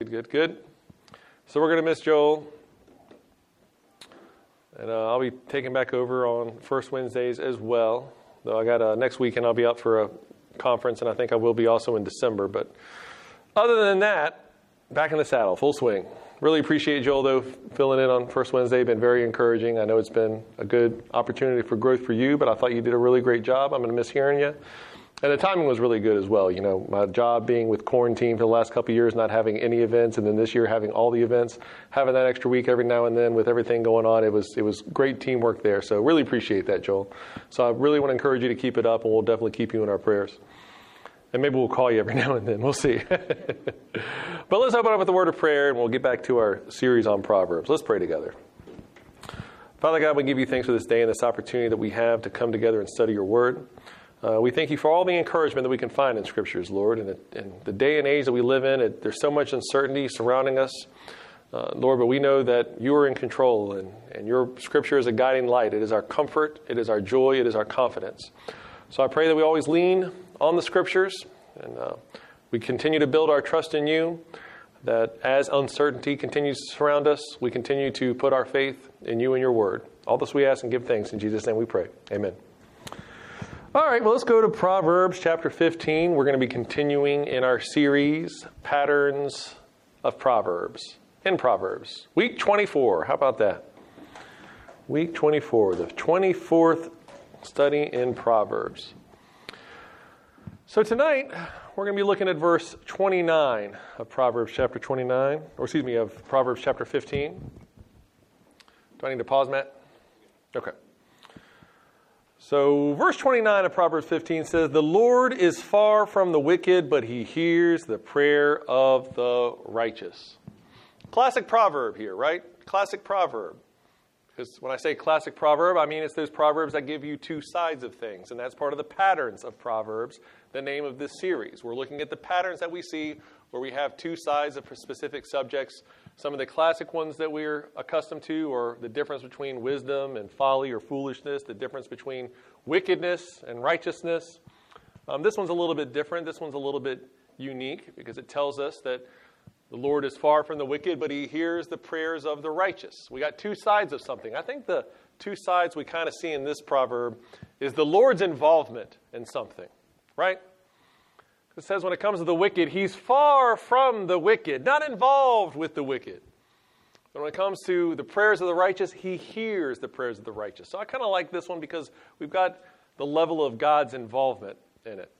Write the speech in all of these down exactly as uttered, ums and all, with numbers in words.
Good, good, good. So we're going to miss Joel. And uh, I'll be taking back over on first Wednesdays as well. Though I got uh, next weekend I'll be out for a conference, and I think I will be also in December. But other than that, back in the saddle, full swing. Really appreciate Joel, though, filling in on first Wednesday. Been very encouraging. I know it's been a good opportunity for growth for you, but I thought you did a really great job. I'm going to miss hearing you. And the timing was really good as well. You know, my job being with quarantine for the last couple of years, not having any events, and then this year having all the events, having that extra week every now and then with everything going on, it was it was great teamwork there. So really appreciate that, Joel. So I really want to encourage you to keep it up, and we'll definitely keep you in our prayers. And maybe we'll call you every now and then. We'll see. But let's open up with a word of prayer, and we'll get back to our series on Proverbs. Let's pray together. Father God, we give you thanks for this day and this opportunity that we have to come together and study your word. Uh, we thank you for all the encouragement that we can find in Scriptures, Lord. And in the day and age that we live in, it, there's so much uncertainty surrounding us, uh, Lord, but we know that you are in control, and, and your Scripture is a guiding light. It is our comfort, it is our joy, it is our confidence. So I pray that we always lean on the Scriptures, and uh, we continue to build our trust in you, that as uncertainty continues to surround us, we continue to put our faith in you and your word. All this we ask and give thanks. In Jesus' name we pray. Amen. All right, well, let's go to Proverbs chapter fifteen. We're going to be continuing in our series, Patterns of Proverbs, in Proverbs. Week twenty-four, how about that? Week twenty-four, the twenty-fourth study in Proverbs. So tonight, we're going to be looking at verse twenty-nine of Proverbs chapter twenty-nine, or excuse me, of Proverbs chapter fifteen. Do I need to pause, Matt? Okay. So verse twenty-nine of Proverbs fifteen says, "The Lord is far from the wicked, but he hears the prayer of the righteous." Classic proverb here, right? Classic proverb. Because when I say classic proverb, I mean it's those proverbs that give you two sides of things. And that's part of the patterns of Proverbs, the name of this series. We're looking at the patterns that we see where we have two sides of specific subjects. Some of the classic ones that we're accustomed to are the difference between wisdom and folly or foolishness, the difference between wickedness and righteousness. Um, this one's a little bit different. This one's a little bit unique because it tells us that the Lord is far from the wicked, but he hears the prayers of the righteous. We got two sides of something. I think the two sides we kind of see in this proverb is the Lord's involvement in something, right? It says when it comes to the wicked, he's far from the wicked, not involved with the wicked. But when it comes to the prayers of the righteous, he hears the prayers of the righteous. So I kind of like this one because we've got the level of God's involvement in it.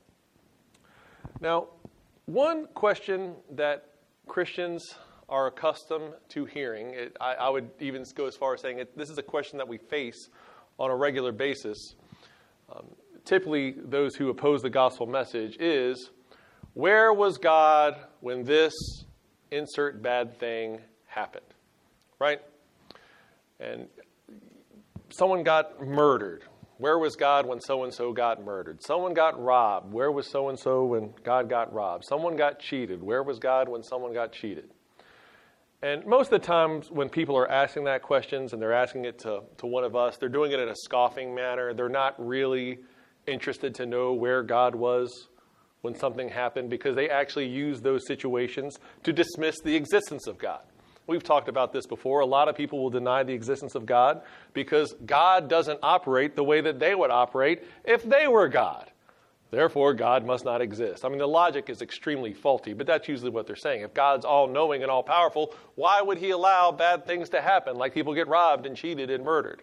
Now, one question that Christians are accustomed to hearing, it, I, I would even go as far as saying it, this is a question that we face on a regular basis. Um, typically, those who oppose the gospel message is, where was God when this insert bad thing happened, right? And someone got murdered. Where was God when so-and-so got murdered? Someone got robbed. Where was so-and-so when God got robbed? Someone got cheated. Where was God when someone got cheated? And most of the times when people are asking that questions and they're asking it to, to one of us, they're doing it in a scoffing manner. They're not really interested to know where God was when something happened because they actually use those situations to dismiss the existence of God. We've talked about this before. A lot of people will deny the existence of God because God doesn't operate the way that they would operate if they were God. Therefore, God must not exist. I mean, the logic is extremely faulty, but that's usually what they're saying. If God's all-knowing and all-powerful, why would he allow bad things to happen, like people get robbed and cheated and murdered?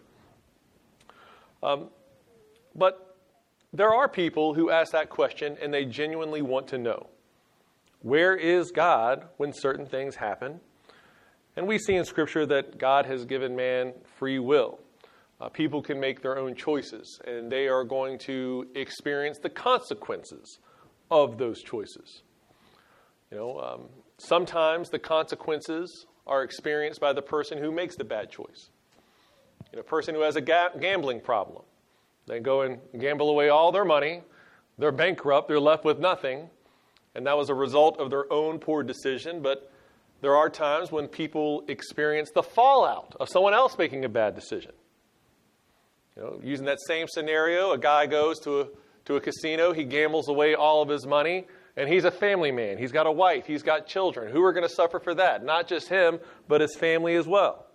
Um, but there are people who ask that question and they genuinely want to know, where is God when certain things happen? And we see in Scripture that God has given man free will. Uh, people can make their own choices, and they are going to experience the consequences of those choices. You know, um, sometimes the consequences are experienced by the person who makes the bad choice. You know, a person who has a ga- gambling problem. They go and gamble away all their money. They're bankrupt. They're left with nothing. And that was a result of their own poor decision. But there are times when people experience the fallout of someone else making a bad decision. You know, using that same scenario, a guy goes to a, to a casino. He gambles away all of his money. And he's a family man. He's got a wife. He's got children. Who are going to suffer for that? Not just him, but his family as well.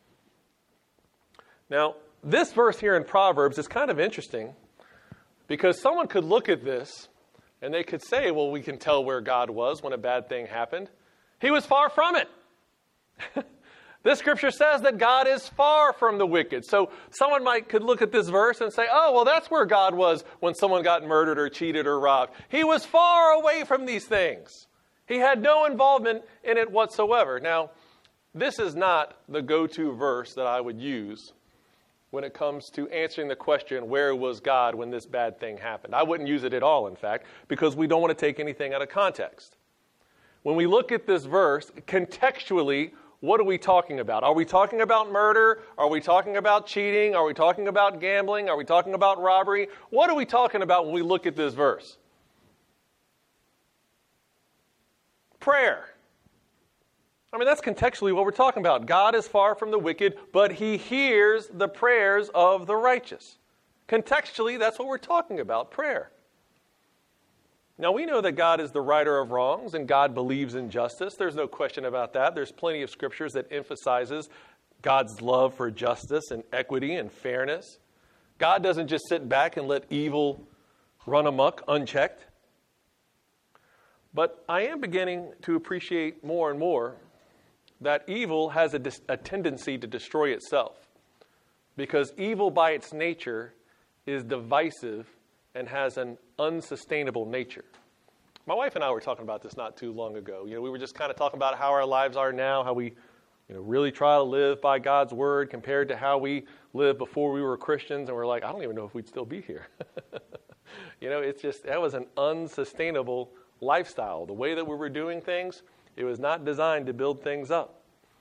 Now, this verse here in Proverbs is kind of interesting because someone could look at this and they could say, well, we can tell where God was when a bad thing happened. He was far from it. This scripture says that God is far from the wicked. So someone might could look at this verse and say, oh, well, that's where God was when someone got murdered or cheated or robbed. He was far away from these things. He had no involvement in it whatsoever. Now, this is not the go-to verse that I would use when it comes to answering the question, where was God when this bad thing happened? I wouldn't use it at all, in fact, because we don't want to take anything out of context. When we look at this verse, contextually, what are we talking about? Are we talking about murder? Are we talking about cheating? Are we talking about gambling? Are we talking about robbery? What are we talking about when we look at this verse? Prayer. I mean, that's contextually what we're talking about. God is far from the wicked, but he hears the prayers of the righteous. Contextually, that's what we're talking about, prayer. Now, we know that God is the righter of wrongs and God believes in justice. There's no question about that. There's plenty of scriptures that emphasizes God's love for justice and equity and fairness. God doesn't just sit back and let evil run amok unchecked. But I am beginning to appreciate more and more that evil has a, dis- a tendency to destroy itself, because evil by its nature is divisive and has an unsustainable nature. My wife and I were talking about this not too long ago. You know, we were just kind of talking about how our lives are now, how we, you know, really try to live by God's word compared to how we lived before we were Christians, and we're like, I don't even know if we'd still be here. You know, it's just, that was an unsustainable lifestyle. The way that we were doing things, it was not designed to build things up.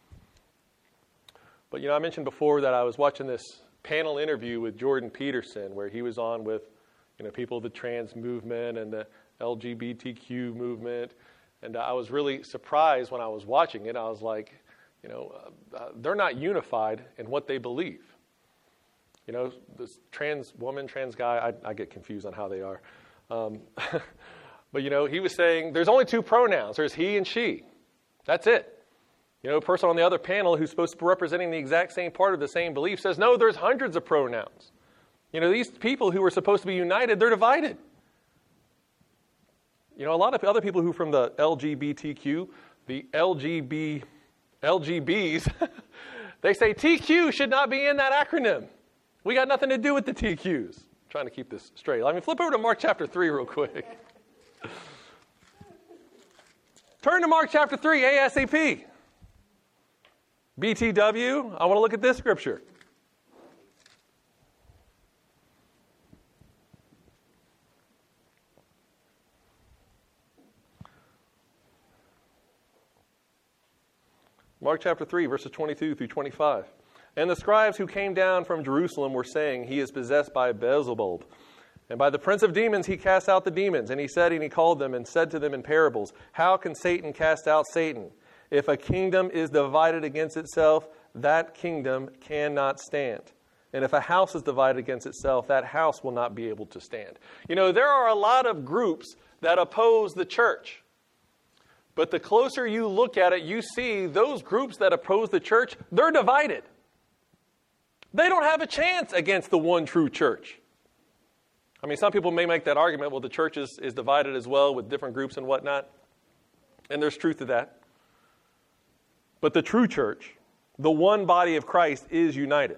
But, you know, I mentioned before that I was watching this panel interview with Jordan Peterson where he was on with, you know, people of the trans movement and the L G B T Q movement. And I was really surprised when I was watching it. I was like, you know, uh, they're not unified in what they believe. You know, this trans woman, trans guy, I, I get confused on how they are. Um, but, you know, he was saying there's only two pronouns. There's he and she. That's it. You know, a person on the other panel who's supposed to be representing the exact same part of the same belief says, no, there's hundreds of pronouns. You know, these people who are supposed to be united, they're divided. You know, a lot of other people who are from the L G B T Q, the L G B, L G Bs, they say T Q should not be in that acronym. We got nothing to do with the T Qs. I'm trying to keep this straight. I mean, flip over to Mark chapter three real quick. Turn to Mark chapter three, ASAP. B T W, I want to look at this scripture. Mark chapter three, verses twenty-two through twenty-five. And the scribes who came down from Jerusalem were saying, he is possessed by Beelzebub. And by the prince of demons he cast out the demons. And he said, and he called them and said to them in parables, how can Satan cast out Satan? If a kingdom is divided against itself, that kingdom cannot stand. And if a house is divided against itself, that house will not be able to stand. You know, there are a lot of groups that oppose the church. But the closer you look at it, you see those groups that oppose the church, they're divided. They don't have a chance against the one true church. I mean, some people may make that argument, well, the church is, is divided as well with different groups and whatnot. And there's truth to that. But the true church, the one body of Christ, is united.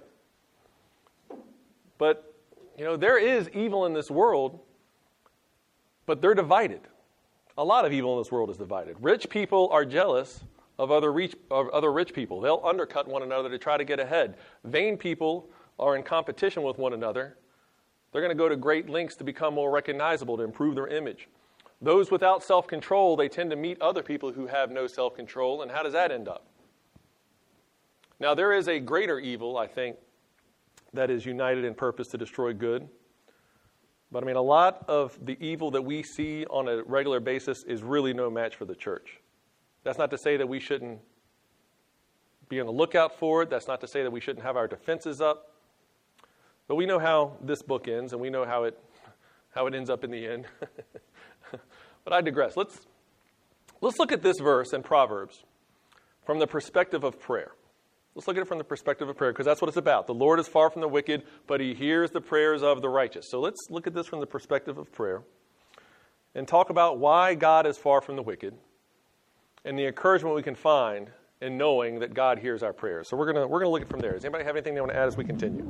But, you know, there is evil in this world, but they're divided. A lot of evil in this world is divided. Rich people are jealous of other rich, of other rich people. They'll undercut one another to try to get ahead. Vain people are in competition with one another. They're going to go to great lengths to become more recognizable, to improve their image. Those without self-control, they tend to meet other people who have no self-control. And how does that end up? Now, there is a greater evil, I think, that is united in purpose to destroy good. But, I mean, a lot of the evil that we see on a regular basis is really no match for the church. That's not to say that we shouldn't be on the lookout for it. That's not to say that we shouldn't have our defenses up. But we know how this book ends, and we know how it how it ends up in the end. But I digress. Let's, let's look at this verse in Proverbs from the perspective of prayer. Let's look at it from the perspective of prayer, because that's what it's about. The Lord is far from the wicked, but he hears the prayers of the righteous. So let's look at this from the perspective of prayer and talk about why God is far from the wicked and the encouragement we can find in knowing that God hears our prayers. So we're going to we're going to look at it from there. Does anybody have anything they want to add as we continue?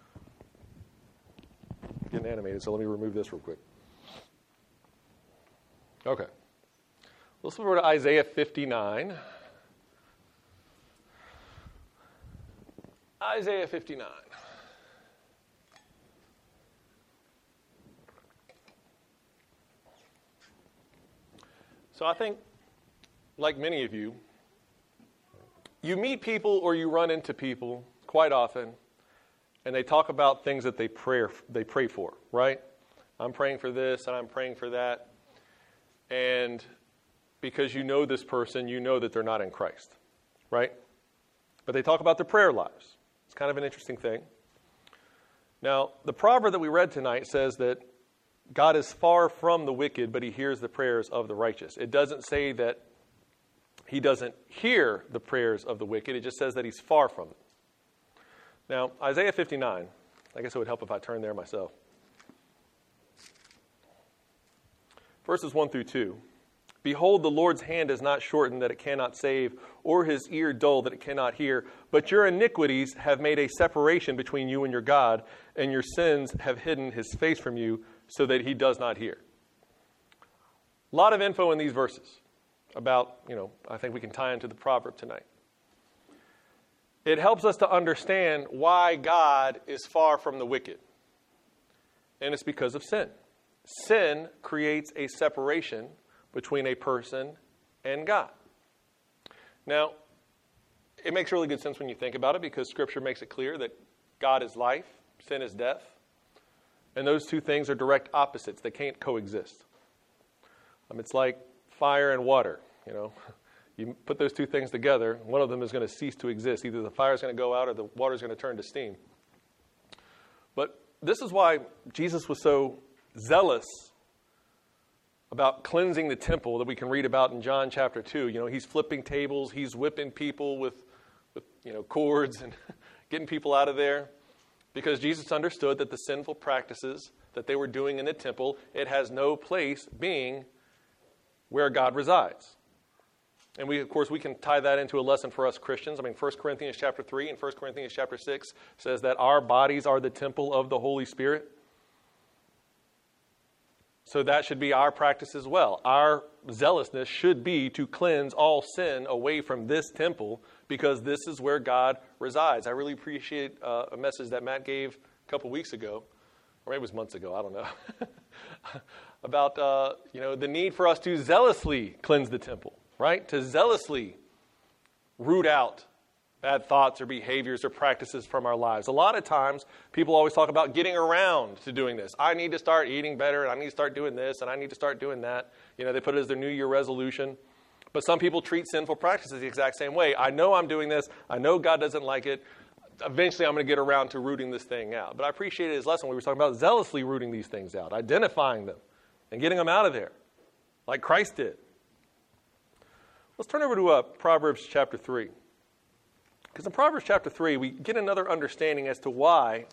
Getting animated, so let me remove this real quick. Okay. Let's move over to Isaiah fifty-nine. Isaiah fifty-nine. So I think, like many of you, you meet people or you run into people quite often, and they talk about things that they pray, they pray for, right? I'm praying for this, and I'm praying for that. And because you know this person, you know that they're not in Christ, right? But they talk about their prayer lives. It's kind of an interesting thing. Now, the proverb that we read tonight says that God is far from the wicked, but he hears the prayers of the righteous. It doesn't say that he doesn't hear the prayers of the wicked. It just says that he's far from them. Now, Isaiah fifty-nine, I guess it would help if I turned there myself. Verses one through two. Behold, the Lord's hand is not shortened that it cannot save, or his ear dull that it cannot hear. But your iniquities have made a separation between you and your God, and your sins have hidden his face from you, so that he does not hear. A lot of info in these verses about, you know, I think we can tie into the proverb tonight. It helps us to understand why God is far from the wicked. And it's because of sin. Sin creates a separation between a person and God. Now, it makes really good sense when you think about it, because Scripture makes it clear that God is life, sin is death. And those two things are direct opposites. They can't coexist. Um, it's like fire and water. You know, you put those two things together, one of them is going to cease to exist. Either the fire is going to go out or the water is going to turn to steam. But this is why Jesus was so zealous about cleansing the temple that we can read about in John chapter two. You know, he's flipping tables, he's whipping people with, with you know, cords and getting people out of there. Because Jesus understood that the sinful practices that they were doing in the temple, it has no place being where God resides. And we, of course, we can tie that into a lesson for us Christians. I mean, First Corinthians chapter three and First Corinthians chapter six says that our bodies are the temple of the Holy Spirit. So that should be our practice as well. Our zealousness should be to cleanse all sin away from this temple, because this is where God resides. I really appreciate uh, a message that Matt gave a couple weeks ago, or maybe it was months ago, I don't know, about uh, you know the need for us to zealously cleanse the temple, right? To zealously root out bad thoughts or behaviors or practices from our lives. A lot of times, people always talk about getting around to doing this. I need to start eating better, and I need to start doing this, and I need to start doing that. You know, they put it as their New Year resolution. But some people treat sinful practices the exact same way. I know I'm doing this. I know God doesn't like it. Eventually, I'm going to get around to rooting this thing out. But I appreciated his lesson. We were talking about zealously rooting these things out, identifying them, and getting them out of there, like Christ did. Let's turn over to uh, Proverbs chapter three. Because in Proverbs chapter three, we get another understanding as to why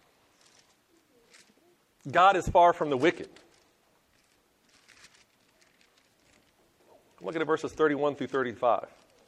God is far from the wicked. Look at verses thirty-one through thirty-five.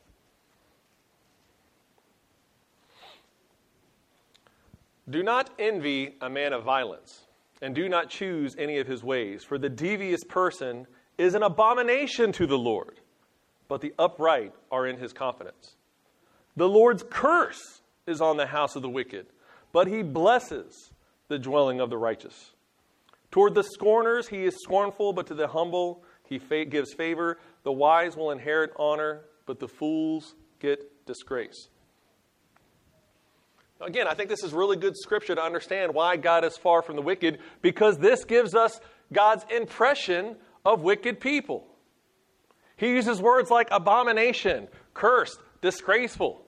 Do not envy a man of violence, and do not choose any of his ways, for the devious person is an abomination to the Lord, but the upright are in his confidence. The Lord's curse is on the house of the wicked, but he blesses the dwelling of the righteous. Toward the scorners he is scornful, but to the humble he fa- gives favor. The wise will inherit honor, but the fools get disgrace. Again, I think this is really good scripture to understand why God is far from the wicked, because this gives us God's impression of wicked people. He uses words like abomination, cursed, disgraceful.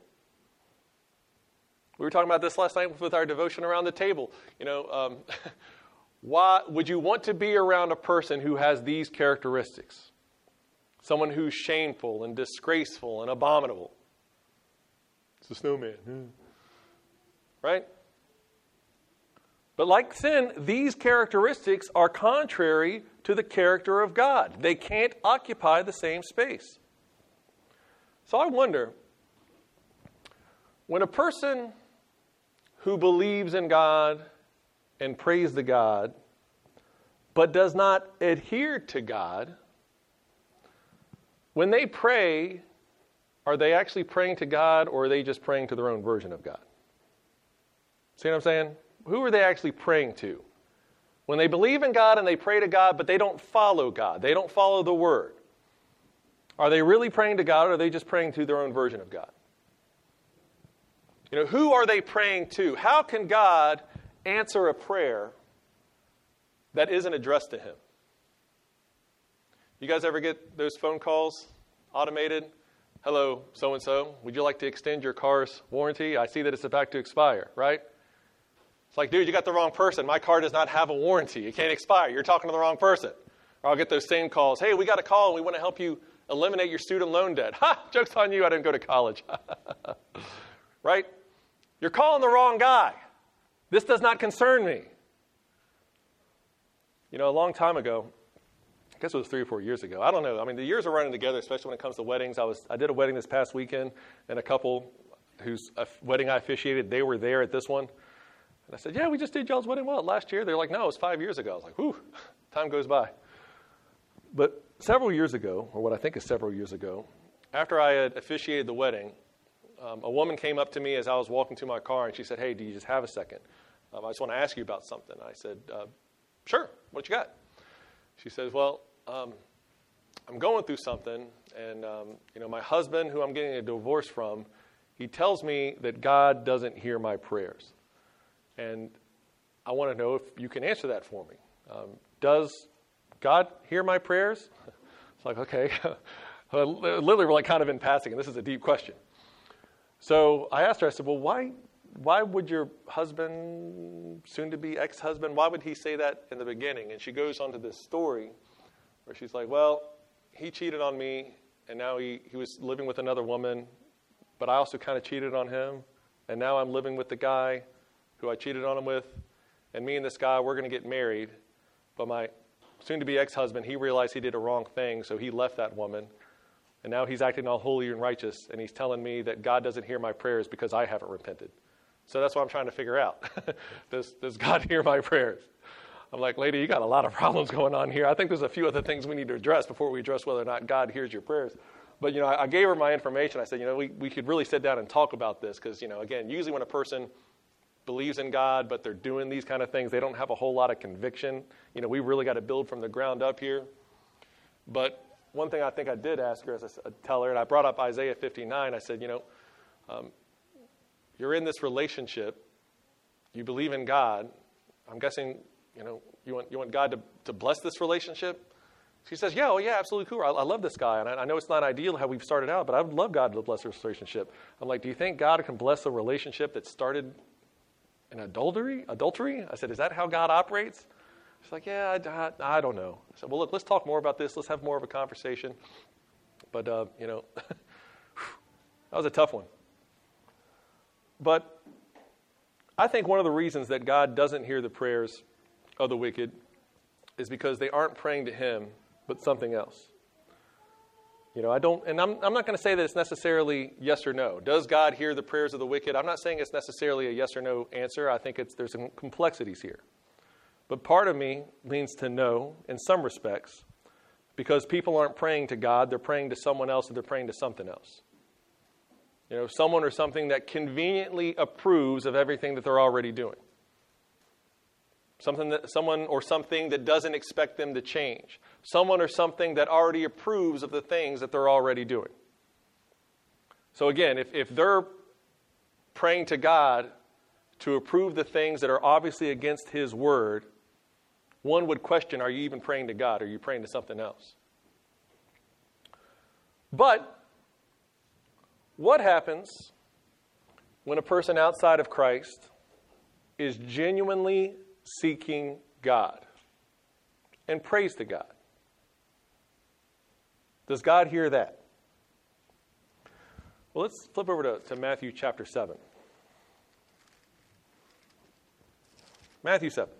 We were talking about this last night with our devotion around the table. You know, um, Why would you want to be around a person who has these characteristics? Someone who's shameful and disgraceful and abominable. It's a snowman. Hmm. Right? But like sin, these characteristics are contrary to the character of God. They can't occupy the same space. So I wonder, when a person who believes in God and prays to God, but does not adhere to God, when they pray, are they actually praying to God, or are they just praying to their own version of God? See what I'm saying? Who are they actually praying to? When they believe in God and they pray to God, but they don't follow God, they don't follow the Word, are they really praying to God, or are they just praying to their own version of God? You know, who are they praying to? How can God answer a prayer that isn't addressed to Him? You guys ever get those phone calls, automated? Hello, so-and-so, would you like to extend your car's warranty? I see that it's about to expire, right? It's like, dude, you got the wrong person. My car does not have a warranty. It can't expire. You're talking to the wrong person. Or I'll get those same calls. Hey, we got a call and we want to help you eliminate your student loan debt. Ha! Joke's on you. I didn't go to college. Right? You're calling the wrong guy. This does not concern me. You know, a long time ago, I guess it was three or four years ago. I don't know. I mean, the years are running together, especially when it comes to weddings. I was I did a wedding this past weekend, and a couple whose wedding I officiated, they were there at this one. And I said, yeah, we just did y'all's wedding. Well, last year. They're like, no, it was five years ago. I was like, whew, time goes by. But several years ago, or what I think is several years ago, after I had officiated the wedding, um, a woman came up to me as I was walking to my car, and she said, hey, do you just have a second? Um, I just want to ask you about something. I said, uh, sure, what you got? She says, well, um, I'm going through something, and um, you know, my husband, who I'm getting a divorce from, he tells me that God doesn't hear my prayers. And I want to know if you can answer that for me. Um, does God hear my prayers? It's like, okay. Literally, we're like kind of in passing, and this is a deep question. So I asked her, I said, well, why why would your husband, soon-to-be ex-husband, why would he say that in the beginning? And she goes on to this story where she's like, well, he cheated on me, and now he, he was living with another woman, but I also kind of cheated on him, and now I'm living with the guy who I cheated on him with, and me and this guy, we're going to get married, but my soon-to-be ex-husband, he realized he did a wrong thing, so he left that woman, and now he's acting all holy and righteous, and he's telling me that God doesn't hear my prayers because I haven't repented. So that's what I'm trying to figure out. does, does God hear my prayers? I'm like, lady, you got a lot of problems going on here. I think there's a few other things we need to address before we address whether or not God hears your prayers. But, you know, I, I gave her my information. I said, you know, we, we could really sit down and talk about this because, you know, again, usually when a person believes in God, but they're doing these kind of things, they don't have a whole lot of conviction. You know, we really got to build from the ground up here. But one thing I think I did ask her as a tell her, and I brought up Isaiah fifty-nine. I said, you know, um, you're in this relationship. You believe in God. I'm guessing, you know, you want you want God to, to bless this relationship? She says, yeah, oh yeah, absolutely cool. I, I love this guy. And I, I know it's not ideal how we've started out, but I would love God to bless this relationship. I'm like, do you think God can bless a relationship that started in adultery? Adultery? I said, is that how God operates? She's like, yeah, I, I, I don't know. I said, well, look, let's talk more about this. Let's have more of a conversation. But, uh, you know, that was a tough one. But I think one of the reasons that God doesn't hear the prayers of the wicked is because they aren't praying to Him, but something else. You know, I don't, and I'm, I'm not going to say that it's necessarily yes or no. Does God hear the prayers of the wicked? I'm not saying it's necessarily a yes or no answer. I think it's there's some complexities here. But part of me leans to no in some respects because people aren't praying to God. They're praying to someone else, or they're praying to something else. You know, someone or something that conveniently approves of everything that they're already doing. Something that, someone or something that doesn't expect them to change. Someone or something that already approves of the things that they're already doing. So again, if, if they're praying to God to approve the things that are obviously against His word, one would question, are you even praying to God? Or are you praying to something else? But what happens when a person outside of Christ is genuinely seeking God and prays to God. Does God hear that? Well, let's flip over to, to Matthew chapter seven. Matthew seven.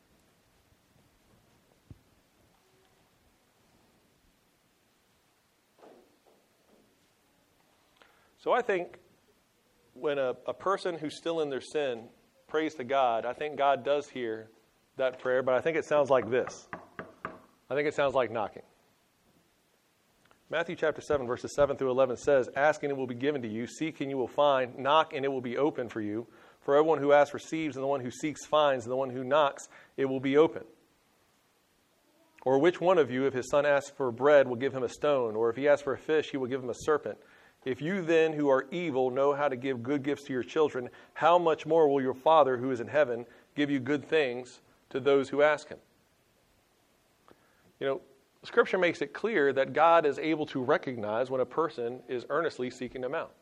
So I think when a, a person who's still in their sin prays to God, I think God does hear that prayer, but I think it sounds like this. I think it sounds like knocking. Matthew chapter seven, verses seven through eleven says, "Ask and it will be given to you. Seek and you will find. Knock and it will be open for you. For everyone who asks receives, and the one who seeks finds, and the one who knocks it will be open. Or which one of you, if his son asks for bread, will give him a stone? Or if he asks for a fish, he will give him a serpent? If you then, who are evil, know how to give good gifts to your children, how much more will your Father who is in heaven give you good things to those who ask him?" You know, Scripture makes it clear that God is able to recognize when a person is earnestly seeking him out,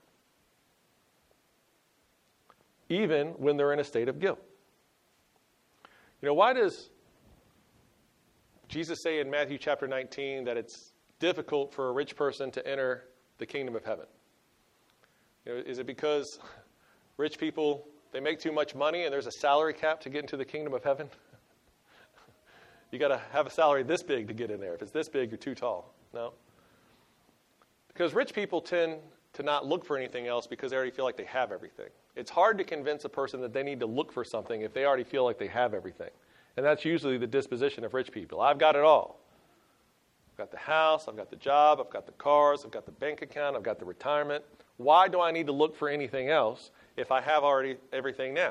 even when they're in a state of guilt. You know, why does Jesus say in Matthew chapter nineteen that it's difficult for a rich person to enter the kingdom of heaven? You know, is it because rich people, they make too much money and there's a salary cap to get into the kingdom of heaven? You got to have a salary this big to get in there. If it's this big, you're too tall. No. Because rich people tend to not look for anything else because they already feel like they have everything. It's hard to convince a person that they need to look for something if they already feel like they have everything. And that's usually the disposition of rich people. I've got it all. I've got the house, I've got the job, I've got the cars, I've got the bank account, I've got the retirement. Why do I need to look for anything else if I have already everything now?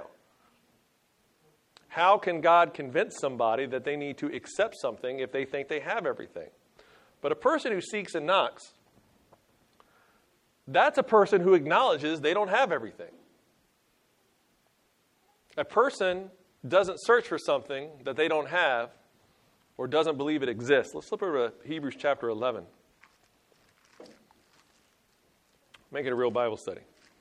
How can God convince somebody that they need to accept something if they think they have everything? But a person who seeks and knocks, that's a person who acknowledges they don't have everything. A person doesn't search for something that they don't have or doesn't believe it exists. Let's flip over to Hebrews chapter eleven. Make it a real Bible study.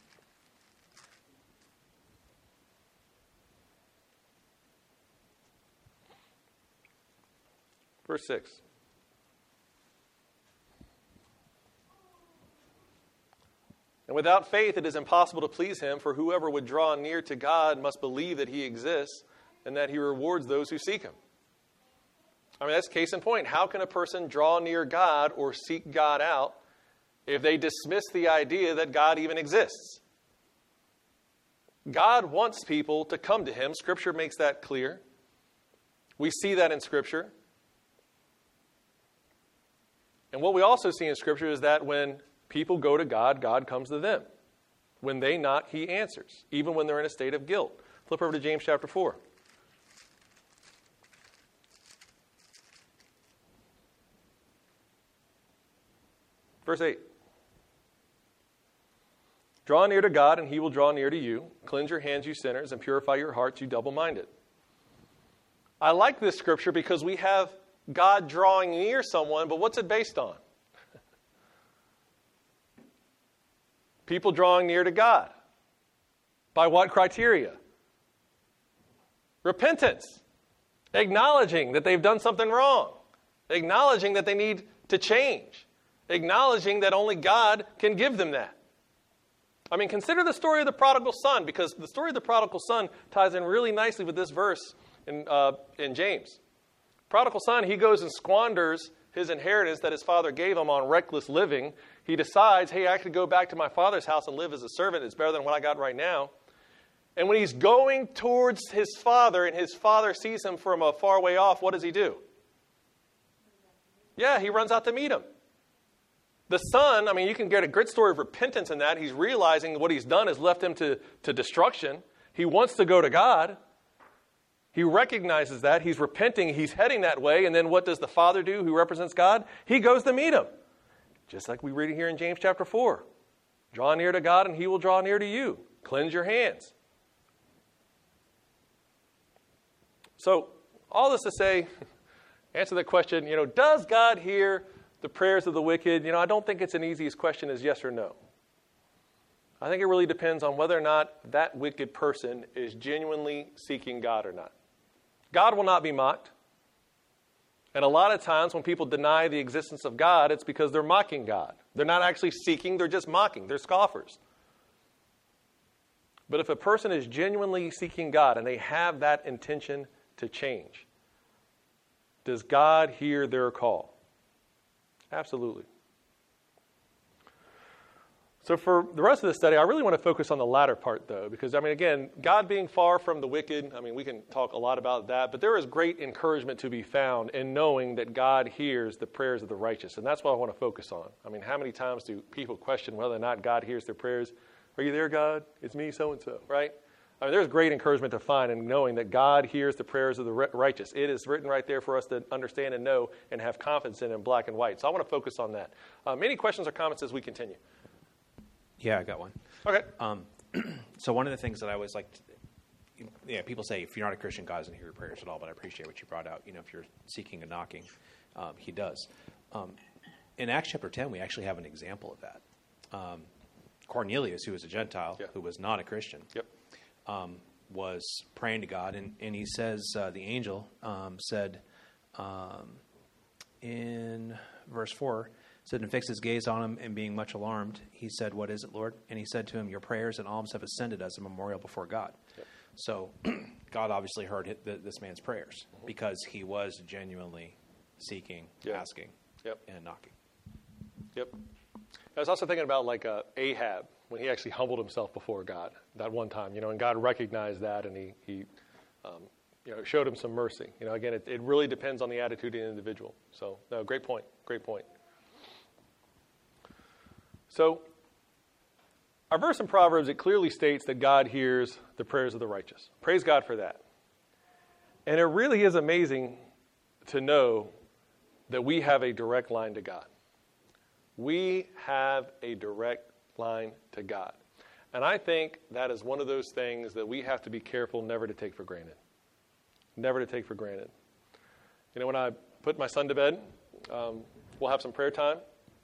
Verse six. "And without faith it is impossible to please him, for whoever would draw near to God must believe that he exists and that he rewards those who seek him." I mean, that's case in point. How can a person draw near God or seek God out if they dismiss the idea that God even exists? God wants people to come to him. Scripture makes that clear. We see that in Scripture. And what we also see in Scripture is that when people go to God, God comes to them. When they knock, he answers, even when they're in a state of guilt. Flip over to James chapter four. Verse eight. "Draw near to God, and he will draw near to you. Cleanse your hands, you sinners, and purify your hearts, you double-minded." I like this scripture because we have God drawing near someone, but what's it based on? People drawing near to God. By what criteria? Repentance. Acknowledging that they've done something wrong. Acknowledging that they need to change. Acknowledging that only God can give them that. I mean, consider the story of the prodigal son, because the story of the prodigal son ties in really nicely with this verse in, uh, in James. Prodigal son, he goes and squanders his inheritance that his father gave him on reckless living. He decides, hey, I could go back to my father's house and live as a servant. It's better than what I got right now. And when he's going towards his father and his father sees him from a far way off, what does he do? Yeah, he runs out to meet him. The son, I mean, you can get a great story of repentance in that. He's realizing what he's done has left him to, to destruction. He wants to go to God. He recognizes that. He's repenting. He's heading that way. And then what does the Father do who represents God? He goes to meet him. Just like we read it here in James chapter four. Draw near to God and he will draw near to you. Cleanse your hands. So all this to say, answer the question, you know, does God hear the prayers of the wicked? You know, I don't think it's an easiest question as yes or no. I think it really depends on whether or not that wicked person is genuinely seeking God or not. God will not be mocked. And a lot of times when people deny the existence of God, it's because they're mocking God. They're not actually seeking, they're just mocking. They're scoffers. But if a person is genuinely seeking God and they have that intention to change, does God hear their call? Absolutely. So for the rest of the study, I really want to focus on the latter part, though, because, I mean, again, God being far from the wicked, I mean, we can talk a lot about that, but there is great encouragement to be found in knowing that God hears the prayers of the righteous, and that's what I want to focus on. I mean, how many times do people question whether or not God hears their prayers? Are you there, God? It's me, so-and-so, right? I mean, there's great encouragement to find in knowing that God hears the prayers of the righteous. It is written right there for us to understand and know and have confidence in in black and white. So I want to focus on that. Um, any questions or comments as we continue? Yeah, I got one. Okay. Um, so one of the things that I always like, to, yeah, people say if you're not a Christian, God doesn't hear your prayers at all. But I appreciate what you brought out. You know, if you're seeking and knocking, um, He does. Um, in Acts chapter ten, we actually have an example of that. Um, Cornelius, who was a Gentile, yeah. who was not a Christian, yep. um, was praying to God, and, and he says uh, the angel um, said um, in verse four. Said, and fixed his gaze on him, and being much alarmed, he said, what is it, Lord? And he said to him, your prayers and alms have ascended as a memorial before God. Yep. So God obviously heard this man's prayers mm-hmm. because he was genuinely seeking, yep. asking, yep. and knocking. Yep. I was also thinking about like uh, Ahab, when he actually humbled himself before God that one time, you know, and God recognized that, and he, he um, you know, showed him some mercy. You know, again, it, it really depends on the attitude of the individual. So, no, great point, great point. So, our verse in Proverbs, it clearly states that God hears the prayers of the righteous. Praise God for that. And it really is amazing to know that we have a direct line to God. We have a direct line to God. And I think that is one of those things that we have to be careful never to take for granted. Never to take for granted. You know, when I put my son to bed, um, we'll have some prayer time.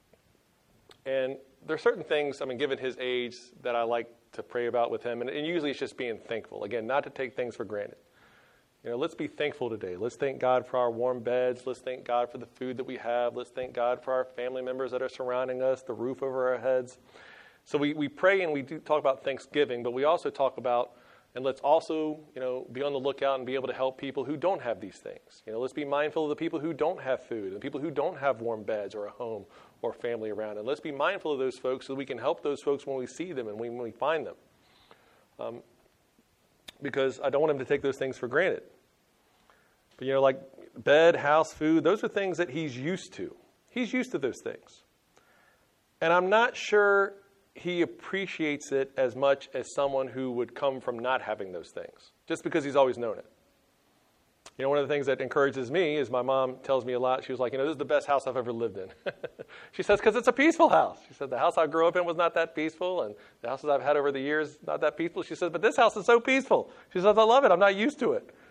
And there are certain things, I mean, given his age, that I like to pray about with him. And, and usually it's just being thankful. Again, not to take things for granted. You know, let's be thankful today. Let's thank God for our warm beds. Let's thank God for the food that we have. Let's thank God for our family members that are surrounding us, the roof over our heads. So we, we pray and we do talk about Thanksgiving, but we also talk about, and let's also, you know, be on the lookout and be able to help people who don't have these things. You know, let's be mindful of the people who don't have food, the people who don't have warm beds or a home or family around. And let's be mindful of those folks so we can help those folks when we see them and when we find them. Um, because I don't want them to take those things for granted. But, you know, like bed, house, food, those are things that he's used to. He's used to those things. And I'm not sure he appreciates it as much as someone who would come from not having those things, just because he's always known it. You know, one of the things that encourages me is my mom tells me a lot. She was like, you know, this is the best house I've ever lived in. She says, because it's a peaceful house. She said, the house I grew up in was not that peaceful, and the houses I've had over the years, not that peaceful. She says, but this house is so peaceful. She says, I love it. I'm not used to it.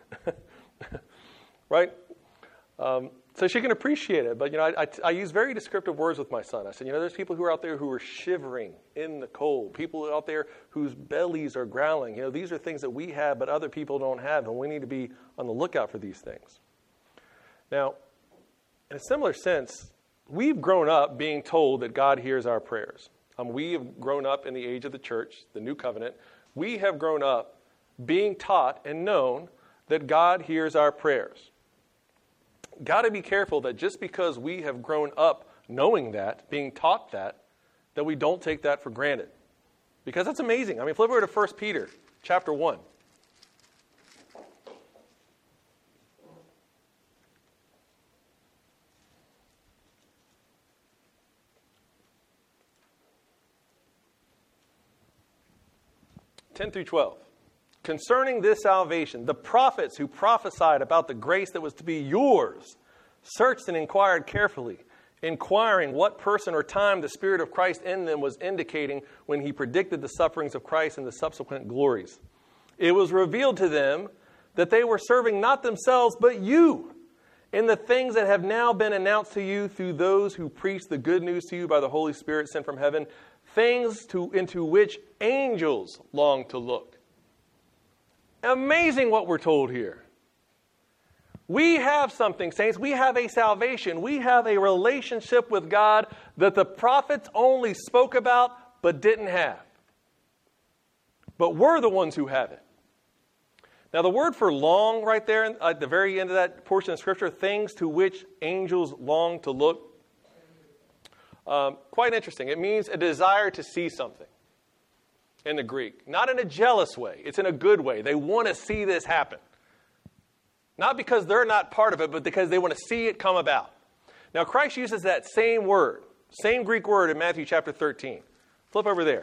Right? Um, so she can appreciate it. But, you know, I, I, I use very descriptive words with my son. I said, you know, there's people who are out there who are shivering in the cold. People out there whose bellies are growling. You know, these are things that we have, but other people don't have, and we need to be on the lookout for these things. Now, in a similar sense, we've grown up being told that God hears our prayers. Um, we have grown up in the age of the church, the new covenant. We have grown up being taught and known that God hears our prayers. Got to be careful that just because we have grown up knowing that, being taught that, that we don't take that for granted. Because that's amazing. I mean, flip over to First Peter chapter one. ten through twelve. Concerning this salvation, the prophets who prophesied about the grace that was to be yours searched and inquired carefully, inquiring what person or time the Spirit of Christ in them was indicating when he predicted the sufferings of Christ and the subsequent glories. It was revealed to them that they were serving not themselves but you in the things that have now been announced to you through those who preach the good news to you by the Holy Spirit sent from heaven, things to, into which angels long to look. Amazing what we're told here. We have something, saints. We have a salvation. We have a relationship with God that the prophets only spoke about but didn't have. But we're the ones who have it. Now, the word for long right there at the very end of that portion of Scripture, things to which angels long to look, um, quite interesting. It means a desire to see something in the Greek. Not in a jealous way. It's in a good way. They want to see this happen. Not because they're not part of it, but because they want to see it come about. Now, Christ uses that same word, same Greek word in Matthew chapter thirteen. Flip over there.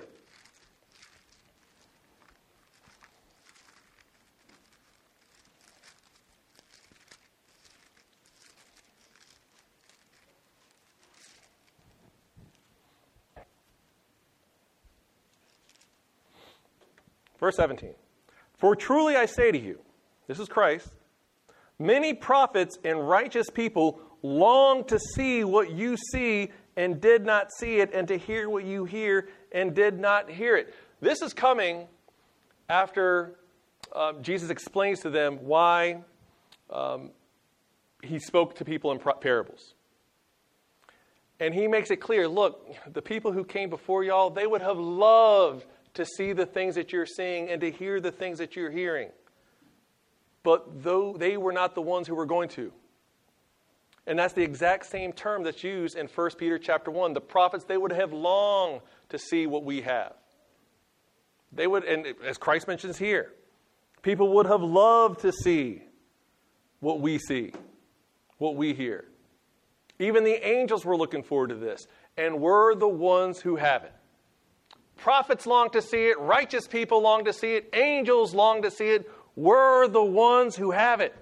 Verse seventeen. For truly I say to you, this is Christ, many prophets and righteous people long to see what you see and did not see it, and to hear what you hear and did not hear it. This is coming after um, Jesus explains to them why um, he spoke to people in parables. And he makes it clear, look, the people who came before y'all, they would have loved to see the things that you're seeing and to hear the things that you're hearing. But though they were not the ones who were going to. And that's the exact same term that's used in First Peter chapter one. The prophets, they would have longed to see what we have. They would, and as Christ mentions here, people would have loved to see what we see, what we hear. Even the angels were looking forward to this, and we're the ones who have it. Prophets long to see it. Righteous people long to see it. Angels long to see it. We're the ones who have it.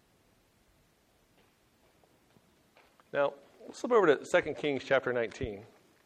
Now, let's flip over to Second Kings chapter nineteen.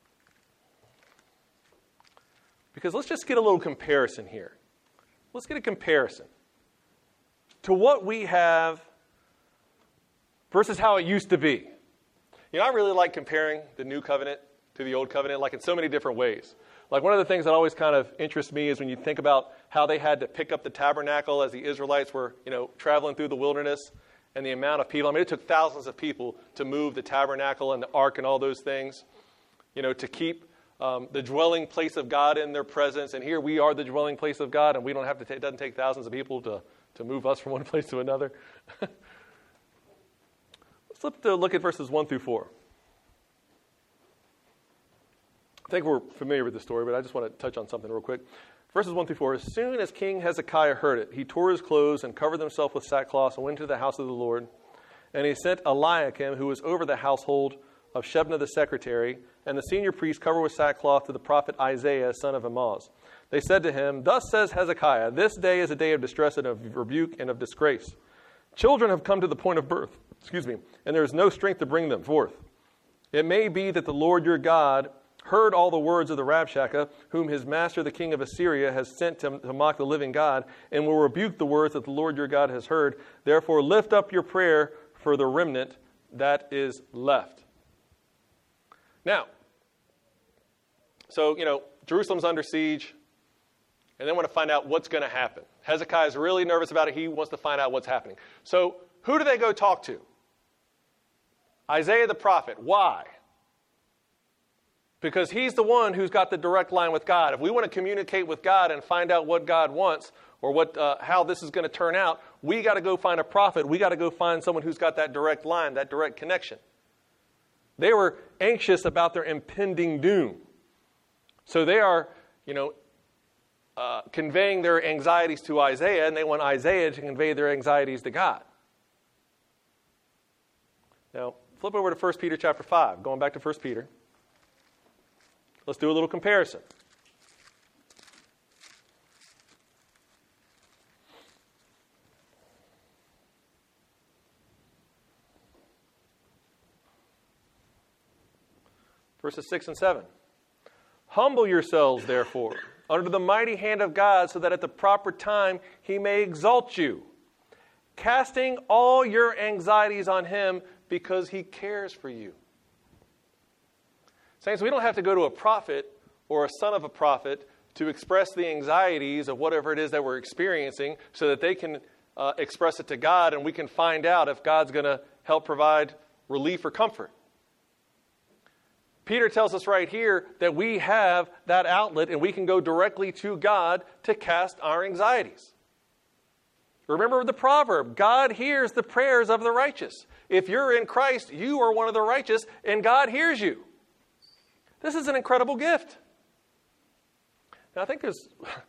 Because let's just get a little comparison here. Let's get a comparison to what we have versus how it used to be. You know, I really like comparing the New Covenant to the Old Covenant, like in so many different ways. Like one of the things that always kind of interests me is when you think about how they had to pick up the tabernacle as the Israelites were, you know, traveling through the wilderness, and the amount of people. I mean, it took thousands of people to move the tabernacle and the ark and all those things, you know, to keep um, the dwelling place of God in their presence. And here we are the dwelling place of God, and we don't have to. T- it doesn't take thousands of people to to move us from one place to another. Let's flip to look at verses one through four. I think we're familiar with the story, but I just want to touch on something real quick. Verses one through four. As soon as King Hezekiah heard it, he tore his clothes and covered himself with sackcloth and went to the house of the Lord. And he sent Eliakim, who was over the household of Shebna the secretary, and the senior priest covered with sackcloth to the prophet Isaiah, son of Amoz. They said to him, Thus says Hezekiah, this day is a day of distress and of rebuke and of disgrace. Children have come to the point of birth, excuse me, and there is no strength to bring them forth. It may be that the Lord your God heard all the words of the Rabshakeh, whom his master the king of Assyria has sent to, to mock the living God, and will rebuke the words that the Lord your God has heard. Therefore lift up your prayer for the remnant that is left. Now, so, you know, Jerusalem's under siege, and they want to find out what's going to happen. Hezekiah is really nervous about it. He wants to find out what's happening. So who do they go talk to? Isaiah the prophet. Why? Because he's the one who's got the direct line with God. If we want to communicate with God and find out what God wants or what uh, how this is going to turn out, we got to go find a prophet. We got to go find someone who's got that direct line, that direct connection. They were anxious about their impending doom. So they are, you know, uh, conveying their anxieties to Isaiah, and they want Isaiah to convey their anxieties to God. Now, flip over to First Peter chapter five, going back to First Peter. Let's do a little comparison. Verses six and seven. Humble yourselves, therefore, under the mighty hand of God, so that at the proper time he may exalt you, casting all your anxieties on him because he cares for you. Saints, we don't have to go to a prophet or a son of a prophet to express the anxieties of whatever it is that we're experiencing so that they can uh, express it to God, and we can find out if God's going to help provide relief or comfort. Peter tells us right here that we have that outlet and we can go directly to God to cast our anxieties. Remember the proverb, God hears the prayers of the righteous. If you're in Christ, you are one of the righteous and God hears you. This is an incredible gift. Now I think there's,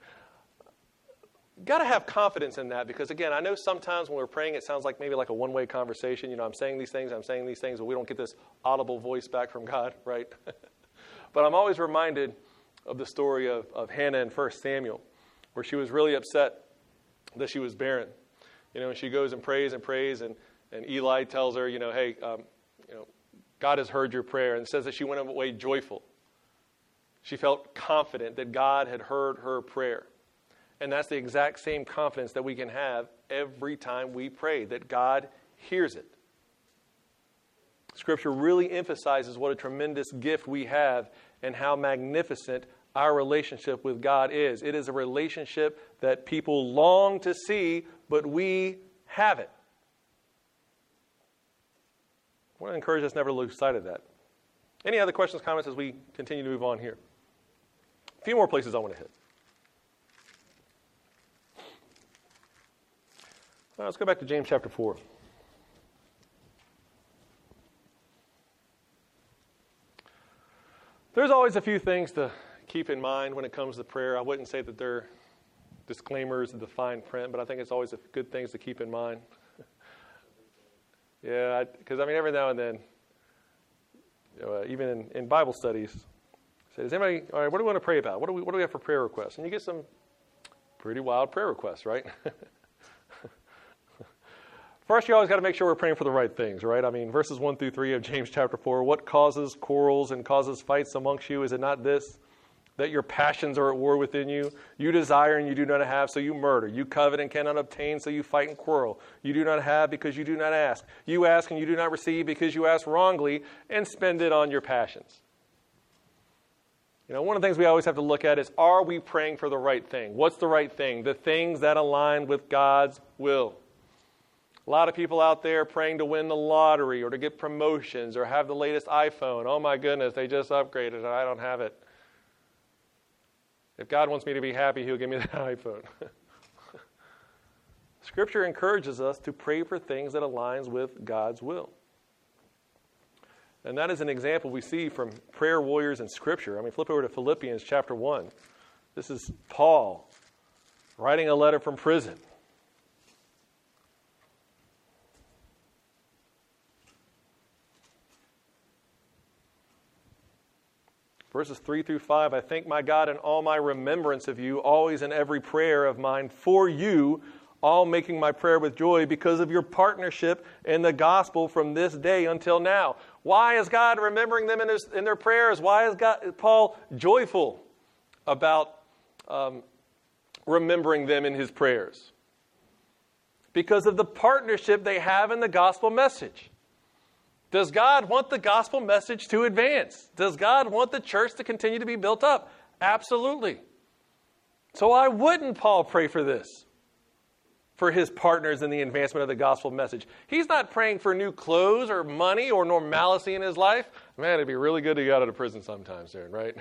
got to have confidence in that because again, I know sometimes when we're praying it sounds like maybe like a one-way conversation. You know, I'm saying these things, I'm saying these things, but we don't get this audible voice back from God, right? But I'm always reminded of the story of, of Hannah in First Samuel, where she was really upset that she was barren. You know, and she goes and prays and prays, and, and Eli tells her, you know, hey, um, you know, God has heard your prayer, and it says that she went away joyful. She felt confident that God had heard her prayer. And that's the exact same confidence that we can have every time we pray, that God hears it. Scripture really emphasizes what a tremendous gift we have and how magnificent our relationship with God is. It is a relationship that people long to see, but we have it. I want to encourage us never to lose sight of that. Any other questions, comments as we continue to move on here? A few more places I want to hit. All right, let's go back to James chapter four. There's always a few things to keep in mind when it comes to prayer. I wouldn't say that they're disclaimers in the fine print, but I think it's always a good things to keep in mind. Yeah, because I, I mean, every now and then, you know, uh, even in, in Bible studies, say, does anybody, all right, what do we want to pray about? What do we, what do we have for prayer requests? And you get some pretty wild prayer requests, right? First, you always got to make sure we're praying for the right things, right? I mean, verses one through three of James chapter four, what causes quarrels and causes fights amongst you? Is it not this, that your passions are at war within you? You desire and you do not have, so you murder. You covet and cannot obtain, so you fight and quarrel. You do not have because you do not ask. You ask and you do not receive because you ask wrongly and spend it on your passions. You know, one of the things we always have to look at is, are we praying for the right thing? What's the right thing? The things that align with God's will. A lot of people out there praying to win the lottery or to get promotions or have the latest iPhone. Oh my goodness, they just upgraded and I don't have it. If God wants me to be happy, He'll give me that iPhone. Scripture encourages us to pray for things that aligns with God's will. And that is an example we see from prayer warriors in Scripture. I mean, flip over to Philippians chapter one. This is Paul writing a letter from prison. Verses three through five, I thank my God in all my remembrance of you, always in every prayer of mine for you, all making my prayer with joy because of your partnership in the gospel from this day until now. Why is God remembering them in, his, in their prayers? Why is God, Paul joyful about um, remembering them in his prayers? Because of the partnership they have in the gospel message. Does God want the gospel message to advance? Does God want the church to continue to be built up? Absolutely. So why wouldn't Paul pray for this? For his partners in the advancement of the gospel message. He's not praying for new clothes or money or normalcy in his life. Man, it'd be really good to get out of prison sometime soon, right?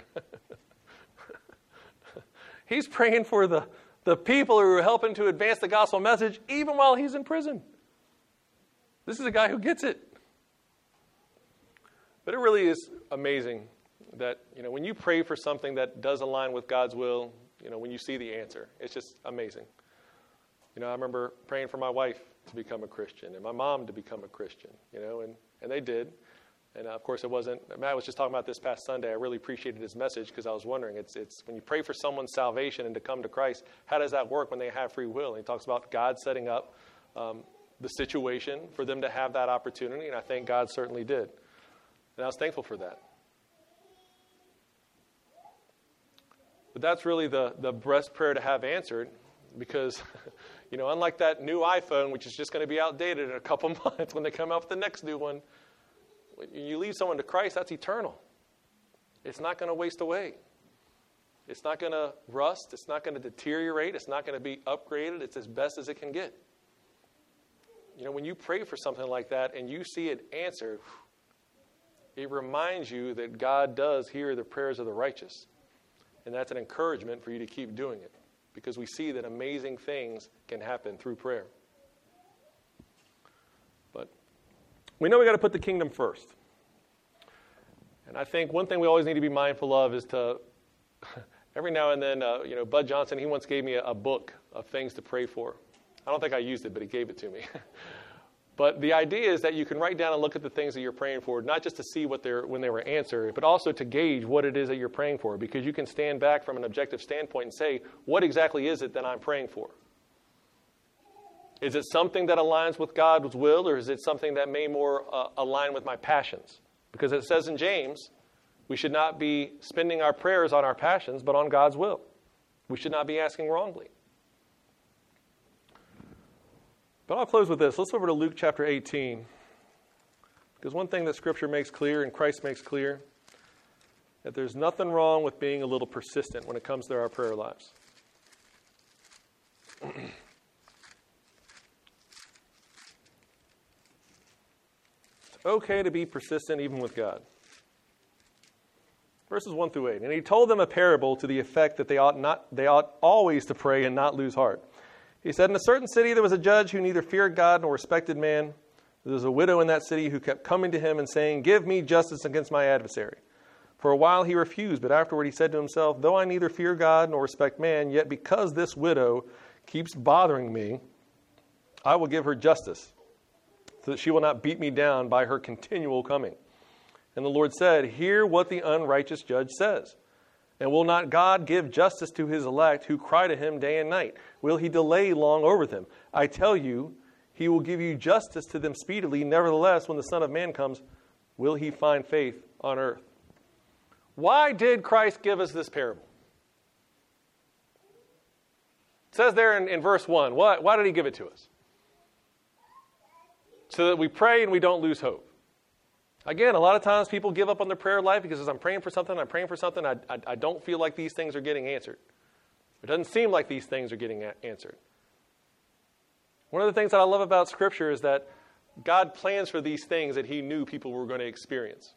He's praying for the, the people who are helping to advance the gospel message even while he's in prison. This is a guy who gets it. But it really is amazing that, you know, when you pray for something that does align with God's will, you know, when you see the answer, it's just amazing. You know, I remember praying for my wife to become a Christian and my mom to become a Christian, you know, and, and they did. And, uh, of course, it wasn't, Matt was just talking about this past Sunday. I really appreciated his message because I was wondering, it's it's when you pray for someone's salvation and to come to Christ, how does that work when they have free will? And he talks about God setting up um, the situation for them to have that opportunity, and I think God certainly did. And I was thankful for that. But that's really the, the best prayer to have answered because, you know, unlike that new iPhone, which is just going to be outdated in a couple months when they come out with the next new one, when you lead someone to Christ, that's eternal. It's not going to waste away. It's not going to rust. It's not going to deteriorate. It's not going to be upgraded. It's as best as it can get. you know, when you pray for something like that and you see it answered, it reminds you that God does hear the prayers of the righteous. And that's an encouragement for you to keep doing it, because we see that amazing things can happen through prayer. But we know we got to put the kingdom first. And I think one thing we always need to be mindful of is to, every now and then, uh, you know, Bud Johnson, he once gave me a, a book of things to pray for. I don't think I used it, but he gave it to me. But the idea is that you can write down and look at the things that you're praying for, not just to see what they're when they were answered, but also to gauge what it is that you're praying for, because you can stand back from an objective standpoint and say, what exactly is it that I'm praying for? Is it something that aligns with God's will, or is it something that may more uh, align with my passions? Because it says in James, we should not be spending our prayers on our passions, but on God's will. We should not be asking wrongly. But I'll close with this. Let's go over to Luke chapter eighteen. Because one thing that Scripture makes clear and Christ makes clear, that there's nothing wrong with being a little persistent when it comes to our prayer lives. It's okay to be persistent even with God. Verses one through eight. And he told them a parable to the effect that they ought not they ought always to pray and not lose heart. He said, in a certain city there was a judge who neither feared God nor respected man. There was a widow in that city who kept coming to him and saying, give me justice against my adversary. For a while he refused, but afterward he said to himself, though I neither fear God nor respect man, yet because this widow keeps bothering me, I will give her justice, so that she will not beat me down by her continual coming. And the Lord said, hear what the unrighteous judge says. And will not God give justice to his elect who cry to him day and night? Will he delay long over them? I tell you, he will give you justice to them speedily. Nevertheless, when the Son of Man comes, will he find faith on earth? Why did Christ give us this parable? It says there in, in verse one, why, why did he give it to us? So that we pray and we don't lose hope. Again, a lot of times people give up on their prayer life because as I'm praying for something, I'm praying for something, I, I, I don't feel like these things are getting answered. It doesn't seem like these things are getting a- answered. One of the things that I love about Scripture is that God plans for these things that he knew people were going to experience.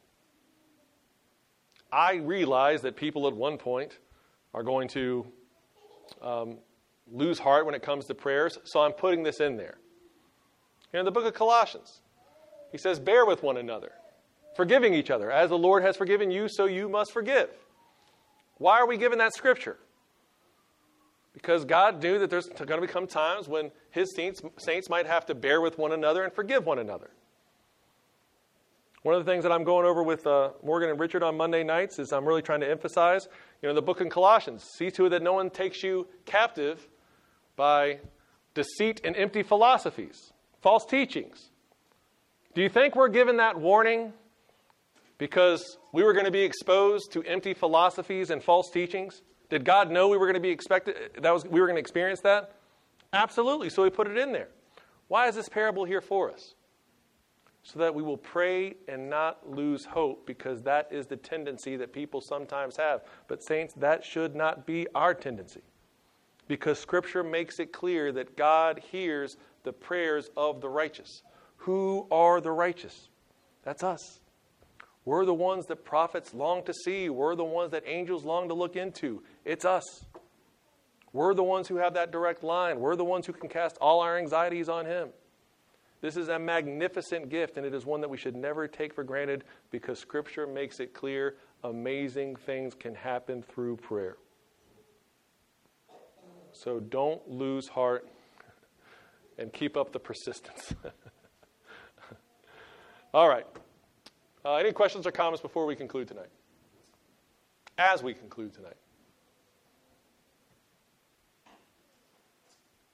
I realize that people at one point are going to um, lose heart when it comes to prayers, so I'm putting this in there. In the book of Colossians, he says, bear with one another, forgiving each other. As the Lord has forgiven you, so you must forgive. Why are we given that scripture? Because God knew that there's going to become times when his saints, saints might have to bear with one another and forgive one another. One of the things that I'm going over with uh, Morgan and Richard on Monday nights is I'm really trying to emphasize, you know, the book in Colossians, see to it that no one takes you captive by deceit and empty philosophies, false teachings. Do you think we're given that warning because we were going to be exposed to empty philosophies and false teachings? Did God know we were going to be expected that was we were going to experience that? Absolutely. So he put it in there. Why is this parable here for us? So that we will pray and not lose hope, because that is the tendency that people sometimes have. But saints, that should not be our tendency. Because Scripture makes it clear that God hears the prayers of the righteous. Who are the righteous? That's us. We're the ones that prophets long to see. We're the ones that angels long to look into. It's us. We're the ones who have that direct line. We're the ones who can cast all our anxieties on him. This is a magnificent gift, and it is one that we should never take for granted, because Scripture makes it clear amazing things can happen through prayer. So don't lose heart and keep up the persistence. All right. Uh, any questions or comments before we conclude tonight? As we conclude tonight.